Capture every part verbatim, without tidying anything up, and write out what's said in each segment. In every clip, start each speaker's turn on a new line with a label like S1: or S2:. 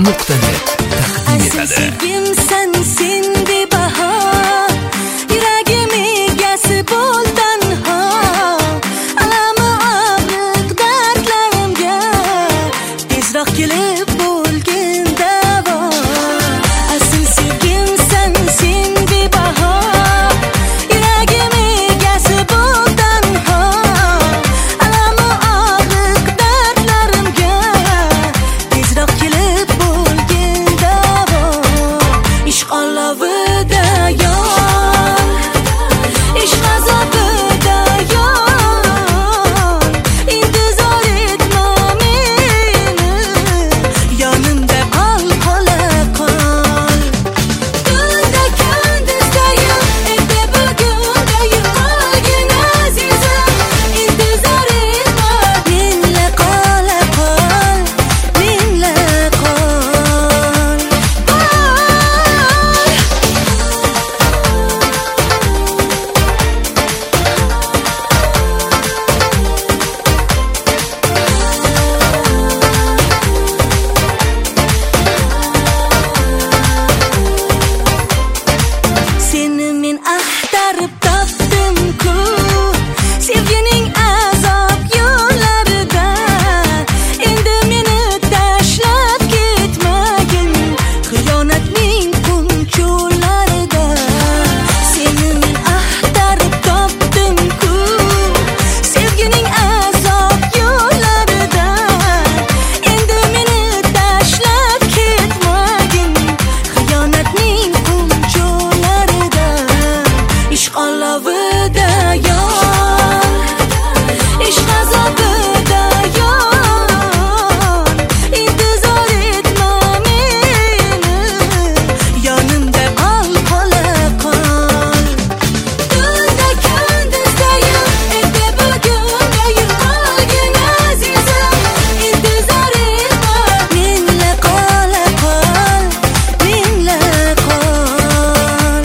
S1: nuqta net taqdim etadi.
S2: Sevimsan sen bahor, yuragim egasi bo'ldan ho. Alami og'riq dardlarimga tezroq kelib bo'lgin davo. Asl sevimsan sen bahor, yuragim egasi bo'ldan ho. Alami og'riq dardlarimga tezroq kelib bo'lgin davo. Ishq olovida yon, ishq azobida yon, intizor etma meni, yonimda qol, qola qol. Tunda kunduzdayim, erta bugundayim, qolgin azizim, intizor etma, menla qola qol, menla qol. Seni men axtarib topdim-ku, sevgining azob yo'llarida. Endi meni tashlab ketmagin, xiyonatning qum cho'llarida. Seni men axtarib topdim-ku, sevgining azob yo'llarida. Endi meni tashlab ketmagin, xiyonatning qum cho'llarida. Ishq olovida yon, ishq azobida yon, intizor etma meni, yonimda qol, qola qol. Tunda kunduzdayim, erta bugundayim, qolgin azizim, intizor etma, menla qola qol, menla qol.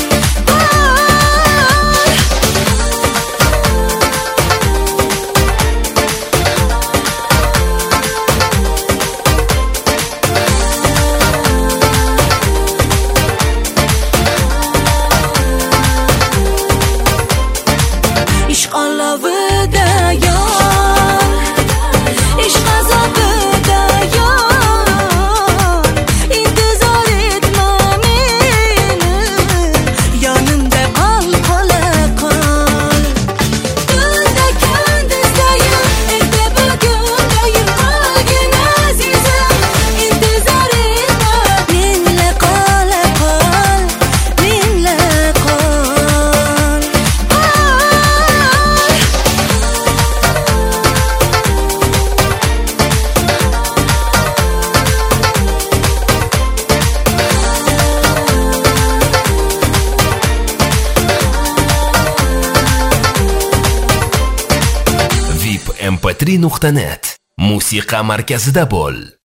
S2: Ishq olovida yon, ishq azobida yon, intizor etma meni, yonimda qol, qola qol. Tunda kunduzdayim, erta bugundayim, qolgin azizim, intizor etma, menla qola qol, menla qol.
S1: vip m p три nuqta net musiqa markazida bo'l.